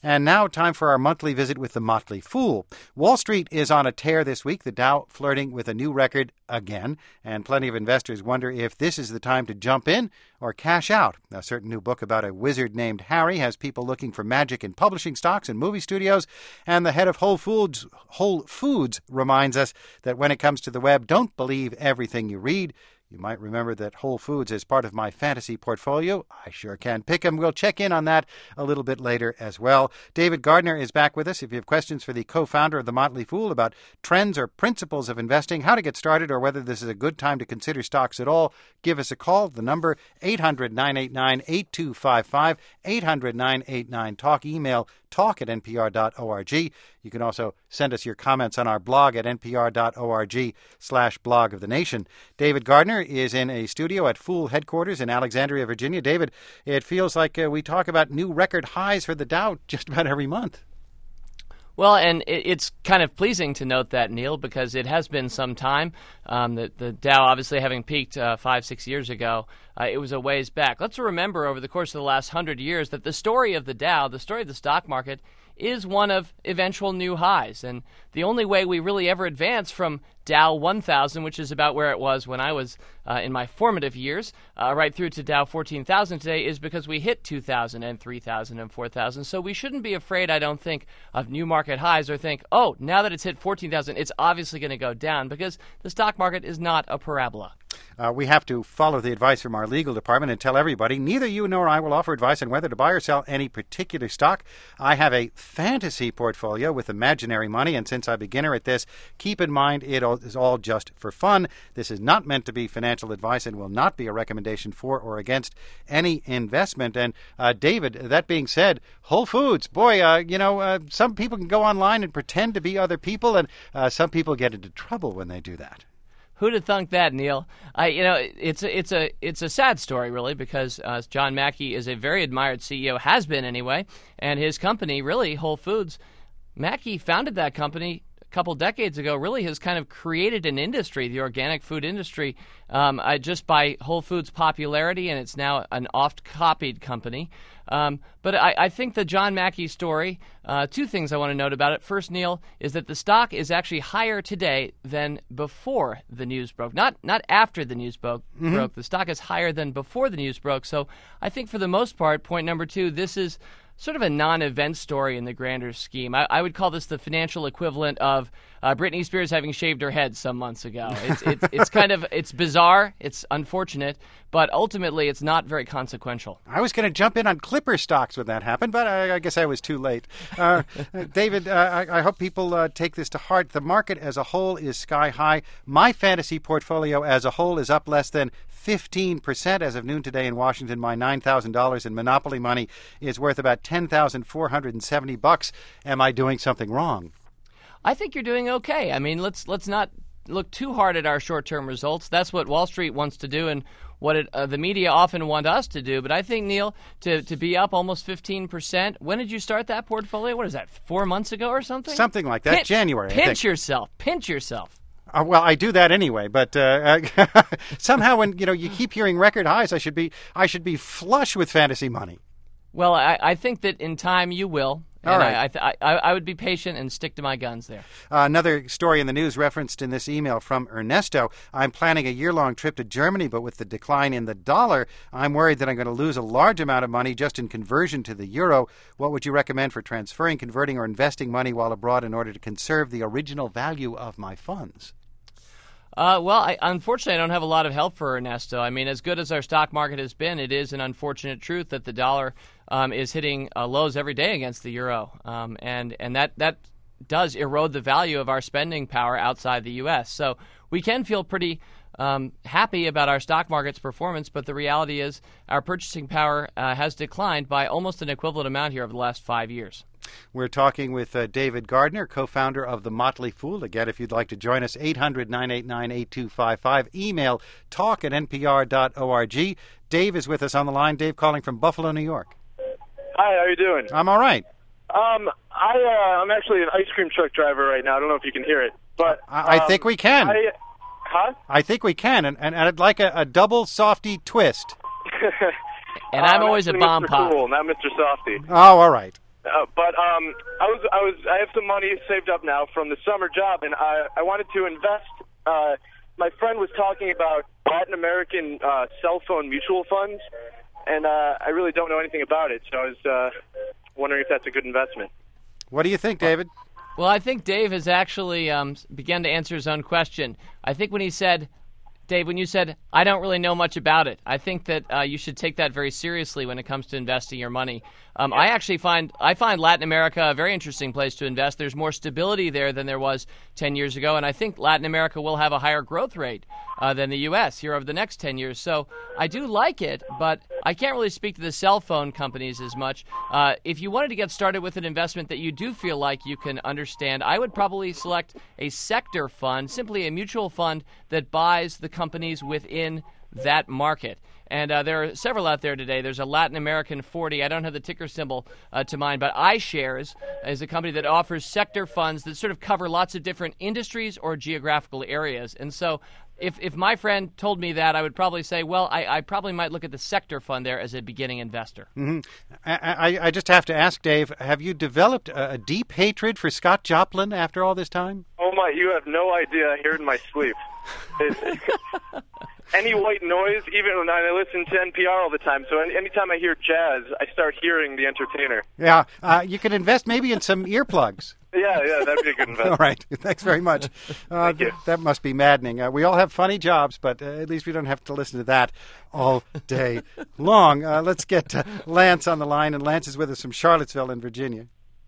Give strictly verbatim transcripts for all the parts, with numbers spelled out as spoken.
And now time for our monthly visit with the Motley Fool. Wall Street is on a tear this week, the Dow flirting with a new record again, and plenty of investors wonder if this is the time to jump in or cash out. A certain new book about a wizard named Harry has people looking for magic in publishing stocks and movie studios, and the head of Whole Foods, Whole Foods reminds us that when it comes to the web, don't believe everything you read. You might remember that Whole Foods is part of my fantasy portfolio. I sure can pick them. We'll check in on that a little bit later as well. David Gardner is back with us. If you have questions for the co-founder of the Motley Fool about trends or principles of investing, how to get started, or whether this is a good time to consider stocks at all, give us a call. The number, eight hundred, nine eight nine, eight two five five, eight hundred, nine eight nine, talk. Email talk at n p r dot org. You can also send us your comments on our blog at n p r dot org slash blog of the nation. David Gardner is in a studio at Fool headquarters in Alexandria, Virginia. David, it feels like uh, we talk about new record highs for the Dow just about every month. Well, and it's kind of pleasing to note that, Neil, because it has been some time. Um, the, the Dow obviously having peaked uh, five, six years ago, uh, it was a ways back. Let's remember over the course of the last hundred years that the story of the Dow, the story of the stock market, is one of eventual new highs. And the only way we really ever advance from Dow one thousand, which is about where it was when I was uh, in my formative years, uh, right through to Dow fourteen thousand today, is because we hit two thousand and three thousand and four thousand. So we shouldn't be afraid, I don't think, of new market highs or think, oh, now that it's hit fourteen thousand, it's obviously going to go down, because the stock market is not a parabola. Uh, we have to follow the advice from our legal department and tell everybody neither you nor I will offer advice on whether to buy or sell any particular stock. I have a fantasy portfolio with imaginary money, and since I'm a beginner at this, keep in mind it is all just for fun. This is not meant to be financial advice and will not be a recommendation for or against any investment. And uh, David, that being said, Whole Foods, boy, uh, you know, uh, some people can go online and pretend to be other people, and uh, some people get into trouble when they do that. Who'd have thunk that, Neil? I, you know, it's a, it's a it's a sad story, really, because uh, John Mackey is a very admired C E O, has been anyway, and his company, really, Whole Foods, Mackey founded that company a couple decades ago, really has kind of created an industry, the organic food industry, um, uh, just by Whole Foods' popularity, and it's now an oft-copied company. Um, but I, I think the John Mackey story, uh, two things I want to note about it. First, Neil, is that the stock is actually higher today than before the news broke. Not not after the news broke. Mm-hmm. broke. The stock is higher than before the news broke. So I think for the most part, point number two, this is sort of a non-event story in the grander scheme. I, I would call this the financial equivalent of uh, Britney Spears having shaved her head some months ago. It's, it's, it's kind of, it's bizarre, it's unfortunate, but ultimately it's not very consequential. I was going to jump in on Clipper stocks when that happened, but I, I guess I was too late. Uh, David, uh, I, I hope people uh, take this to heart. The market as a whole is sky high. My fantasy portfolio as a whole is up less than fifteen percent as of noon today in Washington. My nine thousand dollars in Monopoly money is worth about ten thousand four hundred seventy bucks. Am I doing something wrong? I think you're doing okay. I mean, let's let's not look too hard at our short-term results. That's what Wall Street wants to do and what it, uh, the media often want us to do. But I think, Neil, to, to be up almost fifteen percent, when did you start that portfolio? What is that, four months ago or something? Something like that, Pin- January, I Pinch think. yourself. Pinch yourself. Uh, well, I do that anyway, but uh, somehow when you know you keep hearing record highs, I should be I should be flush with fantasy money. Well, I, I think that in time you will. All and right. I, I, th- I, I would be patient and stick to my guns there. Uh, another story in the news referenced in this email from Ernesto. I'm planning a year-long trip to Germany, but with the decline in the dollar, I'm worried that I'm going to lose a large amount of money just in conversion to the euro. What would you recommend for transferring, converting, or investing money while abroad in order to conserve the original value of my funds? Uh, well, I, unfortunately, I don't have a lot of help for Ernesto. I mean, as good as our stock market has been, it is an unfortunate truth that the dollar um, is hitting uh, lows every day against the euro, um, and and that that does erode the value of our spending power outside the U S. So we can feel pretty um, happy about our stock market's performance, but the reality is our purchasing power uh, has declined by almost an equivalent amount here over the last five years. We're talking with uh, David Gardner, co-founder of The Motley Fool. Again, if you'd like to join us, eight hundred, nine eight nine, eight two five five. Email talk at n p r dot org. Dave is with us on the line. Dave calling from Buffalo, New York. Hi, how are you doing? I'm all right. Um, I, uh, I'm actually an ice cream truck driver right now. I don't know if you can hear it. but I, I um, think we can. I, huh? I think we can, and, and, and I'd like a, a double softy twist. And I'm uh, always a actually bomb Mister pop. Cool, not Mister Softy. Oh, all right. Uh, but um, I was I was I have some money saved up now from the summer job, and I I wanted to invest. Uh, my friend was talking about Latin American uh, cell phone mutual funds, and uh, I really don't know anything about it. So I was uh, wondering if that's a good investment. What do you think, David? Well, I think Dave has actually um, begun to answer his own question. I think when he said, Dave, when you said, I don't really know much about it, I think that uh, you should take that very seriously when it comes to investing your money. Um, I actually find I find Latin America a very interesting place to invest. There's more stability there than there was ten years ago, and I think Latin America will have a higher growth rate uh, than the U S here over the next ten years. So I do like it, but I can't really speak to the cell phone companies as much. Uh, if you wanted to get started with an investment that you do feel like you can understand, I would probably select a sector fund, simply a mutual fund that buys the companies within that market. And uh, there are several out there today. There's a Latin American forty. I don't have the ticker symbol uh, to mind, but iShares is a company that offers sector funds that sort of cover lots of different industries or geographical areas. And so if if my friend told me that, I would probably say, well, I, I probably might look at the sector fund there as a beginning investor. Mm-hmm. I, I, I just have to ask, Dave, have you developed a, a deep hatred for Scott Joplin after all this time? Oh, my, you have no idea. I hear it in my sleep. Any white noise, even when I listen to N P R all the time, so any, anytime I hear jazz, I start hearing the entertainer. Yeah, uh, you could invest maybe in some earplugs. Yeah, yeah, that'd be a good investment. All right, thanks very much. Uh, Thank you. Th- that must be maddening. Uh, we all have funny jobs, but uh, at least we don't have to listen to that all day long. Uh, let's get uh, Lance on the line, and Lance is with us from Charlottesville in Virginia.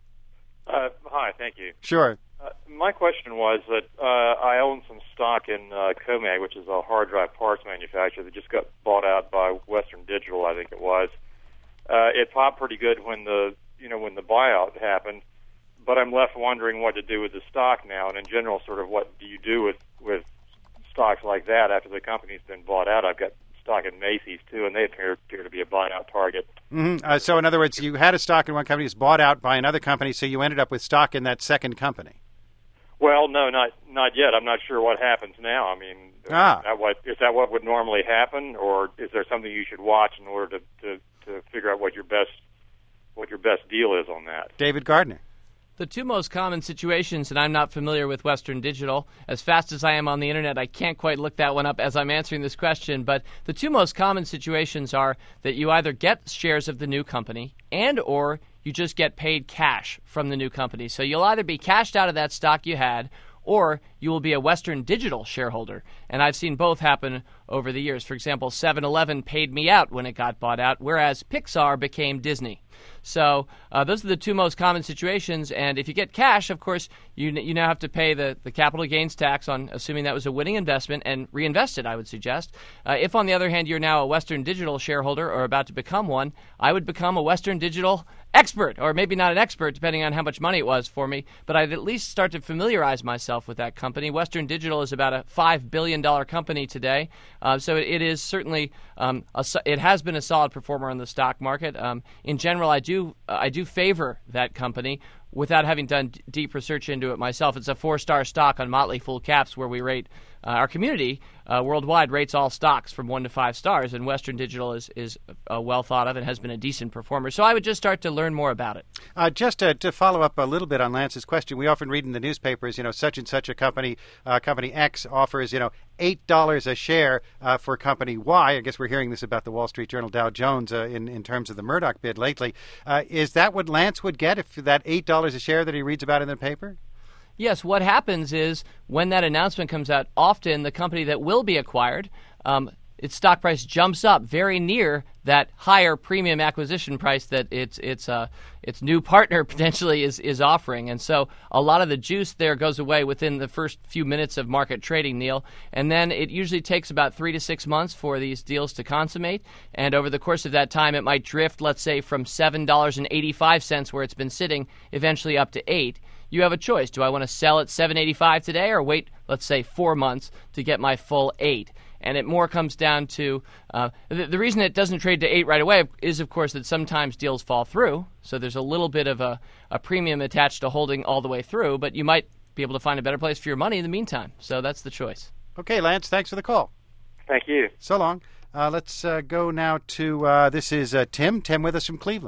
Uh, hi, thank you. Sure. Uh, my question was that uh, I own some stock in uh, Comag, which is a hard drive parts manufacturer that just got bought out by Western Digital, I think it was. Uh, it popped pretty good when the you know when the buyout happened, but I'm left wondering what to do with the stock now, and in general, sort of what do you do with with stocks like that after the company's been bought out? I've got stock in Macy's too, and they appear, appear to be a buyout target. Mm-hmm. Uh, so, in other words, you had a stock in one company, it's bought out by another company, so you ended up with stock in that second company. Well, no, not not yet. I'm not sure what happens now. I mean, ah. is, that what, is that what would normally happen, or is there something you should watch in order to, to, to figure out what your best what your best deal is on that? David Gardner. The two most common situations, and I'm not familiar with Western Digital. As fast as I am on the internet, I can't quite look that one up as I'm answering this question. But the two most common situations are that you either get shares of the new company and or you just get paid cash from the new company. So you'll either be cashed out of that stock you had, or you will be a Western Digital shareholder. And I've seen both happen over the years. For example, seven eleven paid me out when it got bought out, whereas Pixar became Disney. So uh, those are the two most common situations. And if you get cash, of course, you you now have to pay the, the capital gains tax on assuming that was a winning investment and reinvest it, I would suggest. Uh, if, on the other hand, you're now a Western Digital shareholder or about to become one, I would become a Western Digital expert, or maybe not an expert, depending on how much money it was for me, but I'd at least start to familiarize myself with that company. Western Digital is about a five billion dollars company today, uh, so it, it is certainly, um, a, it has been a solid performer in the stock market. Um, in general, I do, uh, I do favor that company without having done d- deep research into it myself. It's a four-star stock on Motley Fool Caps, where we rate uh, our community uh, worldwide rates all stocks from one to five stars, and Western Digital is is uh, well thought of and has been a decent performer. So I would just start to learn more about it. Uh, just to, to follow up a little bit on Lance's question, we often read in the newspapers, you know, such and such a company, uh, company X offers, you know, eight dollars a share uh, for company Y. I guess we're hearing this about the Wall Street Journal Dow Jones uh, in, in terms of the Murdoch bid lately. Uh, is that what Lance would get if that eight dollars a share that he reads about in the paper? Yes, what happens is when that announcement comes out, often the company that will be acquired, um, its stock price jumps up very near that higher premium acquisition price that its its uh, its new partner potentially is, is offering. And so a lot of the juice there goes away within the first few minutes of market trading, Neil. And then it usually takes about three to six months for these deals to consummate. And over the course of that time, it might drift, let's say, from seven dollars and eighty-five cents where it's been sitting, eventually up to eight dollars. You have a choice. Do I want to sell at seven dollars and eighty-five cents today or wait, let's say, four months to get my full eight? And it more comes down to uh, the, the reason it doesn't trade to eight right away is, of course, that sometimes deals fall through. So there's a little bit of a, a premium attached to holding all the way through, but you might be able to find a better place for your money in the meantime. So that's the choice. Okay, Lance, thanks for the call. Thank you. So long. Uh, let's uh, go now to, uh, this is uh, Tim. Tim with us from Cleveland.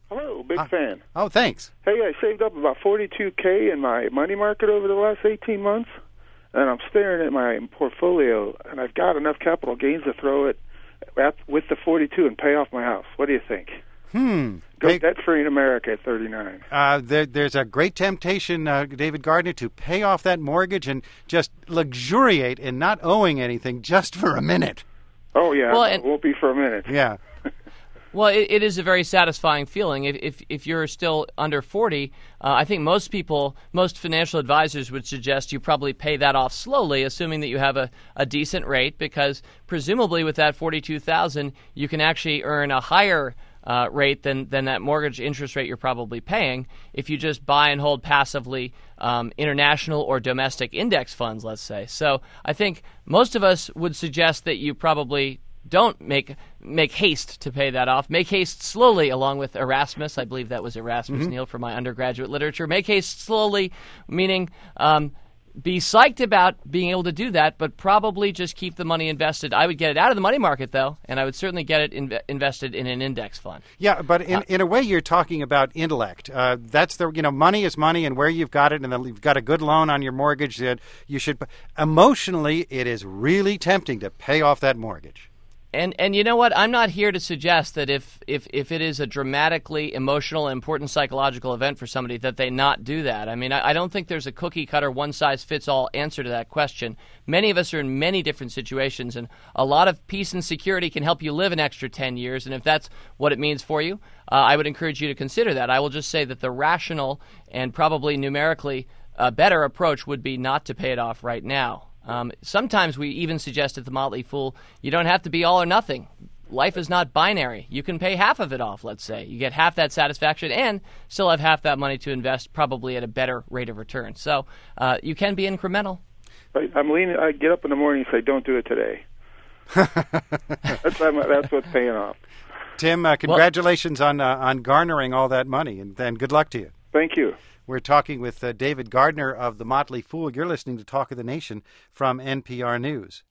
Hello, big Uh, fan. Oh, thanks. Hey, I saved up about forty-two K in my money market over the last eighteen months, and I'm staring at my portfolio, and I've got enough capital gains to throw it at, with the forty-two and pay off my house. What do you think? Hmm. Go Hey, debt-free in America at thirty-nine. Uh, there, there's a great temptation, uh, David Gardner, to pay off that mortgage and just luxuriate in not owing anything just for a minute. Oh, yeah, Well, no, and- it won't be for a minute. Yeah. Well, it, it is a very satisfying feeling. If if, if you're still under forty, uh, I think most people, most financial advisors would suggest you probably pay that off slowly, assuming that you have a, a decent rate, because presumably with that forty-two thousand, you can actually earn a higher uh, rate than, than that mortgage interest rate you're probably paying if you just buy and hold passively um, international or domestic index funds, let's say. So I think most of us would suggest that you probably don't make make haste to pay that off. Make haste slowly, along with Erasmus. I believe that was Erasmus, Mm-hmm. Neil, for my undergraduate literature. Make haste slowly, meaning um, be psyched about being able to do that, but probably just keep the money invested. I would get it out of the money market, though, and I would certainly get it inv- invested in an index fund. Yeah, but in, in a way, you're talking about intellect. Uh, that's the, you know, money is money, and where you've got it, and then you've got a good loan on your mortgage, that you should, emotionally, it is really tempting to pay off that mortgage. And and you know what? I'm not here to suggest that if, if, if it is a dramatically emotional, important psychological event for somebody, that they not do that. I mean, I, I don't think there's a cookie-cutter, one-size-fits-all answer to that question. Many of us are in many different situations, and a lot of peace and security can help you live an extra ten years. And if that's what it means for you, uh, I would encourage you to consider that. I will just say that the rational and probably numerically uh, better approach would be not to pay it off right now. Um, sometimes we even suggest at the Motley Fool, you don't have to be all or nothing. Life is not binary. You can pay half of it off, let's say. You get half that satisfaction and still have half that money to invest, probably at a better rate of return. So uh, you can be incremental. I, I'm leaning. I get up in the morning and say, "Don't do it today." that's, I'm, that's what's paying off. Tim, uh, congratulations on uh, on garnering all that money, and, and good luck to you. Thank you. We're talking with uh, David Gardner of the Motley Fool. You're listening to Talk of the Nation from N P R News.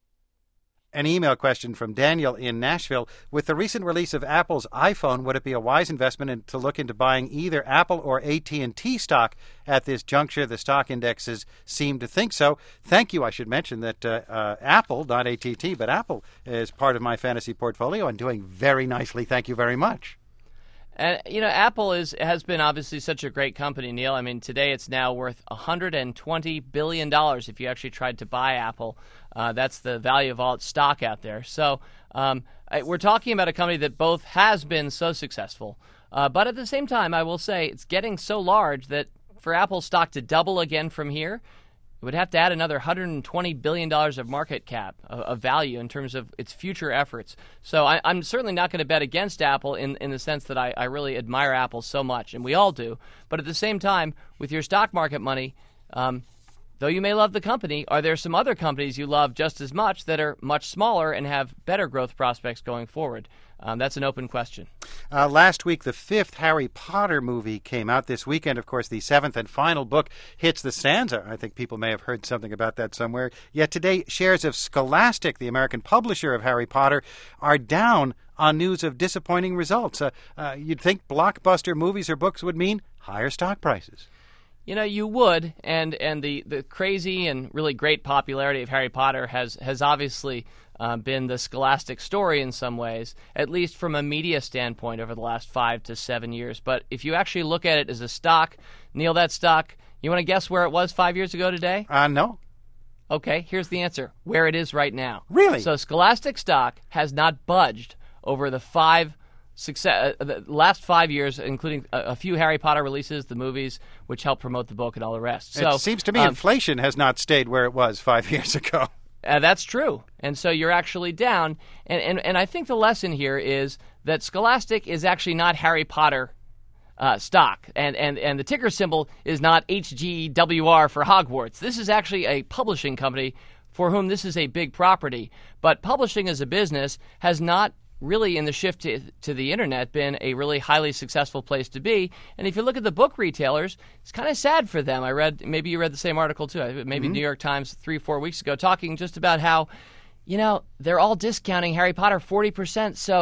An email question from Daniel in Nashville. With the recent release of Apple's iPhone, would it be a wise investment in, to look into buying either Apple or A T and T stock at this juncture? The stock indexes seem to think so. Thank you. I should mention that uh, uh, Apple, not A T and T, but Apple is part of my fantasy portfolio and doing very nicely. Thank you very much. And, you know, Apple is has been obviously such a great company, Neil. I mean, today it's now worth one hundred twenty billion dollars if you actually tried to buy Apple. Uh, that's the value of all its stock out there. So um, I, we're talking about a company that both has been so successful, uh, but at the same time, I will say it's getting so large that for Apple stock to double again from here, it would have to add another one hundred twenty billion dollars of market cap, of, of value in terms of its future efforts. So I, I'm certainly not going to bet against Apple in, in the sense that I, I really admire Apple so much, and we all do. But at the same time, with your stock market money, um, though you may love the company, are there some other companies you love just as much that are much smaller and have better growth prospects going forward? Um, that's an open question. Uh, last week, the fifth Harry Potter movie came out. This weekend, of course, the seventh and final book hits the stands. I think people may have heard something about that somewhere. Yet today, shares of Scholastic, the American publisher of Harry Potter, are down on news of disappointing results. Uh, uh, you'd think blockbuster movies or books would mean higher stock prices. You know, you would, and and the, the crazy and really great popularity of Harry Potter has, has obviously uh, been the Scholastic story in some ways, at least from a media standpoint over the last five to seven years. But if you actually look at it as a stock, Neil, that stock, you want to guess where it was five years ago today? Uh, no. Okay, here's the answer, where it is right now. Really? So Scholastic stock has not budged over the five Success, uh, the last five years, including a, a few Harry Potter releases, the movies, which help promote the book and all the rest. So it seems to me um, inflation has not stayed where it was five years ago. Uh, that's true. And so you're actually down. And, and, and I think the lesson here is that Scholastic is actually not Harry Potter uh, stock. And, and, and the ticker symbol is not H G W R for Hogwarts. This is actually a publishing company for whom this is a big property. But publishing as a business has not really, in the shift to, to the internet, been a really highly successful place to be. And if you look at the book retailers, it's kind of sad for them. I read, maybe you read the same article too, maybe mm-hmm. New York Times three, four weeks ago, talking just about how, you know, they're all discounting Harry Potter forty percent. So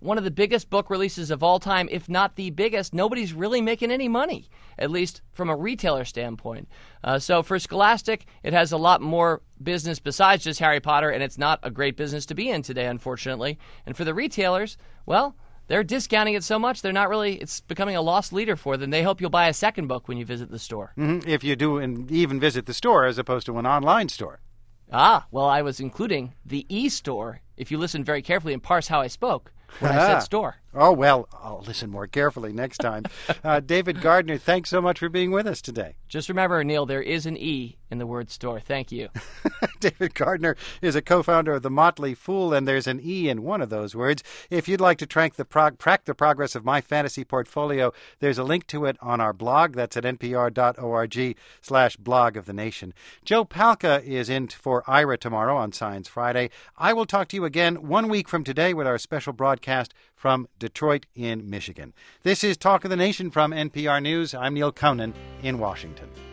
one of the biggest book releases of all time, if not the biggest. Nobody's really making any money, at least from a retailer standpoint. Uh, so for Scholastic, it has a lot more business besides just Harry Potter, and it's not a great business to be in today, unfortunately. And for the retailers, well, they're discounting it so much, they're not really, it's becoming a lost leader for them. They hope you'll buy a second book when you visit the store. Mm-hmm. If you do and even visit the store as opposed to an online store. Ah, well, I was including the e-store, if you listen very carefully and parse how I spoke when I said store. Oh, well, I'll listen more carefully next time. uh, David Gardner, thanks so much for being with us today. Just remember, Neil, there is an E in the word store. Thank you. David Gardner is a co-founder of The Motley Fool, and there's an E in one of those words. If you'd like to track the, prog- track the progress of my fantasy portfolio, there's a link to it on our blog. That's at npr.org slash blog of the nation. Joe Palca is in for Ira tomorrow on Science Friday. I will talk to you again one week from today with our special broadcast from Detroit in Michigan. This is Talk of the Nation from N P R News. I'm Neil Conan in Washington.